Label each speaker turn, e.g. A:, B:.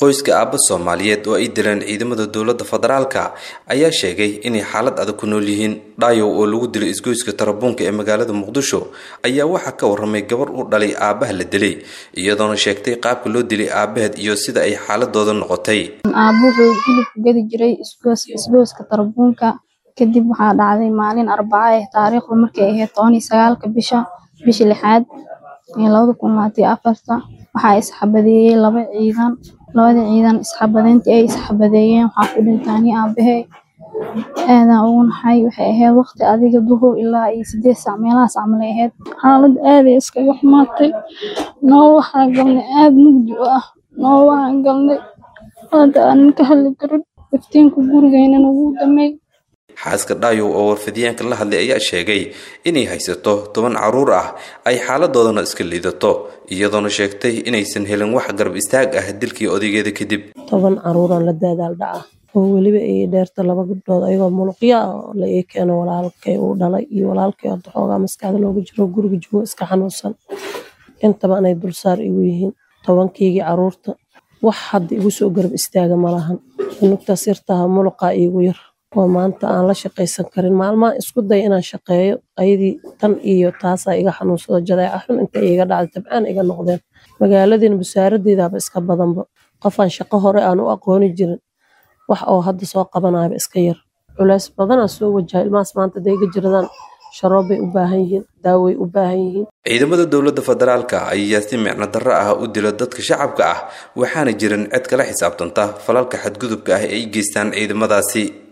A: qoyska aabba Soomaaliyeed oo ay dileen ciidamada dawladda federaalka ayaa sheegay inay xaalad adag ku nool yihiin. Dhaayow oo lagu dilay isgoyska Tarabuunka ee magaalada Muqdisho ayaa waxa ka warramay gabar u dhalay aabaha la dilay, iyadoona sheegtay qaabka loo dilay aabaheed iyo sida ay xaaladooda noqotay.
B: Aabuhu hilib gadi jiray isgoyska Tarabuunka kadib waxaa dhacday maalin Arbacada ah taariikhdu markay ahayd 19 bisha 6 2024 waxaa isxabadeeyay laba ciidan. labada ciidan isxabadeyntii ay isxabadeeyeen waxaa ku dhintay aabahay. Aadaan ugu naxay waxay ahayd waqti adiga duhur ilaa 8 saac meelahaas camal ahayd. Xaalad aad iskaga xumaatay. Waxaan galnay aad mugdi ah. Waxaan galnay hadda aan ka hadli karin iftiinka gurigeena ugu damay.
A: Xaaska Dhaayow oo warfidyaanka la hadlay ayaa sheegay inay haysato 10 caruur ah ay xaaladoodana iska liidato, iyadoona sheegtay inaysan helin wax garab istaag ah dilkii odaygeeda kadib.
C: 10 caruur la daadaal dhaca oo waliba ay dheerta laba gabdhood ayagoo muluqya la eekeen walaalkay uu dhalay iyo walaalkay oo xoogaa maskaxda looga jiro guriga joogo iska xanuunsan. Intaba ay dulsaar igu yihiin 10kii caruurta wax hadda igu soo garab istaaga malahan. Inta sirtaha muluqa igu yar oo maanta aan la shaqaysan karin maalmaha isku day inaan shaqeeyo ayadii tan iyo taas iga xanuunsado jadeeca xun inta iga dhacday tabcaan iga noqdeen. Magaaladeen busaaradeedaba iska badanba qofaan shaqo hore aan u aqooni jirin wax oo hadda soo qabanayba iska yar. Culays badan soo wajahay ilmaas maanta deega jiradaan sharoobay u baahan yihiin, daaway u baahan yihiin.
A: Ciidamada dawladda federaalka ayaa si micno darro ah u dila dadka shacabka ah, waxaana jiran cid kala xisaabtanta falalka xadgudubka ah ee ay geystaan ciidamadaasi.